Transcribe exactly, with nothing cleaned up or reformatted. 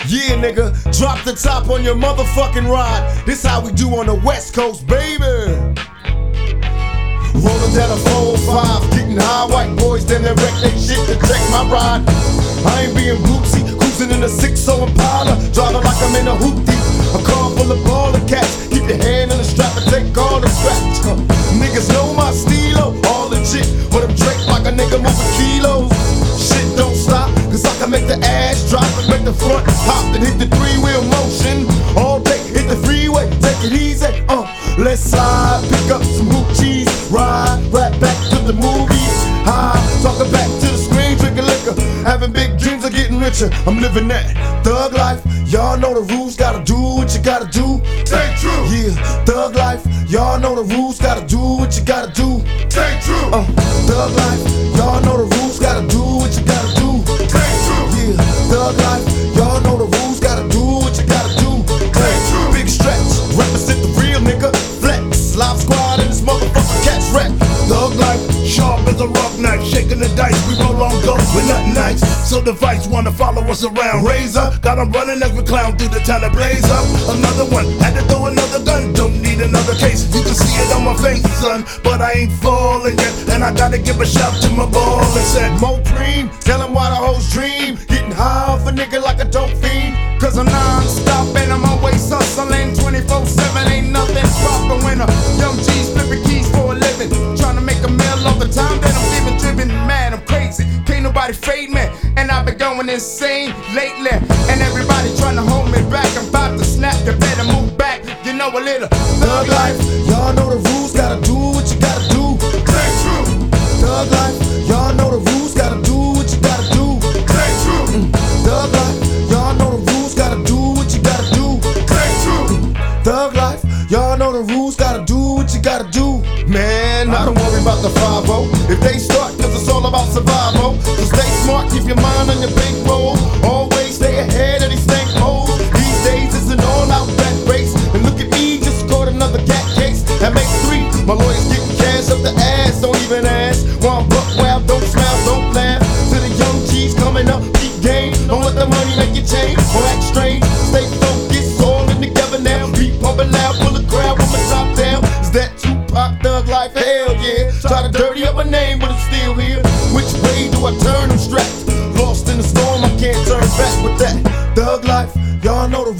Yeah, nigga, drop the top on your motherfucking ride. This how we do on the West Coast, baby. Rolling down a four oh five, getting high. White boys, then they wreck they shit to check my ride. I ain't being bootsy, cruising in a six oh Impala, driving like I'm in a hoopty. A car full of baller cats, keep your hand on the strap and take all the scratch. Uh, niggas know my stilo, all legit, but I'm draped like a nigga moving kilos. Shit don't stop, cause I can make the ass drop and make the front hop and hit the three-wheel motion. All day, hit the freeway, take it easy, uh, let's slide, pick up some Hoochies, ride, right back to the movies, high, talking back to the screen, drinking liquor, having big dreams of getting richer. I'm living that thug life, y'all know the rules, gotta do what you gotta do. Stay true. Yeah, thug life, y'all know the rules, gotta do what you gotta do. Stay true. Uh, thug life, y'all know the rules, gotta do what you gotta do. Stay true. Yeah, thug life, y'all know the rules, gotta do what you gotta do. Stay true. Big stretch, represent the real nigga, flex, live squad and this motherfucker catch wreck. Thug life, sharp as a rock knife, shaking the dice, we roll on go with nothing nice. So the vice wanna follow us around. Razor, got them running as we clown through the town to blaze up. Another one, had to throw another gun, don't need another case. You can see it on my face, son, but I ain't falling yet. And I gotta give a shout to my ball and said, Mo Dream, tell him why the hoes dream. Getting high off a nigga like a dope fiend. Cause I'm non-stop and I'm always hustling twenty-four seven, ain't nothing proper when a young G's flipping keys for a living. Trying to make a meal all the time that I'm living, driven mad, I'm crazy. Can't nobody fade me, and I've been going insane lately. And everybody trying to hold me back, I'm about to snap, you better move back. You know a little thug life, y'all know the rules, gotta do what you gotta do. stay true. Thug life, y'all know the rules, gotta do what you gotta do. Stay true. Mm. Thug life, y'all know the rules, gotta do what you gotta do. Stay true. Thug life, y'all know the rules, gotta do what you gotta do. Man, I don't worry about the five oh. If they start, cause it's all about survival. So stay smart, keep your mind on your bankroll. Always stay ahead of these stank holes. These days it's an all-out rat race. And look at me, just caught another cat case. That makes three, my lawyer's getting cash up the ass. Don't even ask, while I'm buck wild, don't smile, don't laugh. To the young G's coming up, keep game. Don't let the money make you change or act strange. Stay focused, all in together now. Beat pumping loud, pull the crowd with my top down. Is that Tupac thug life? Hell yeah. Try to dirty up my name, but it's still here. Which way do I turn? I'm strapped. Lost in the storm, I can't turn back with that. Thug life, y'all know the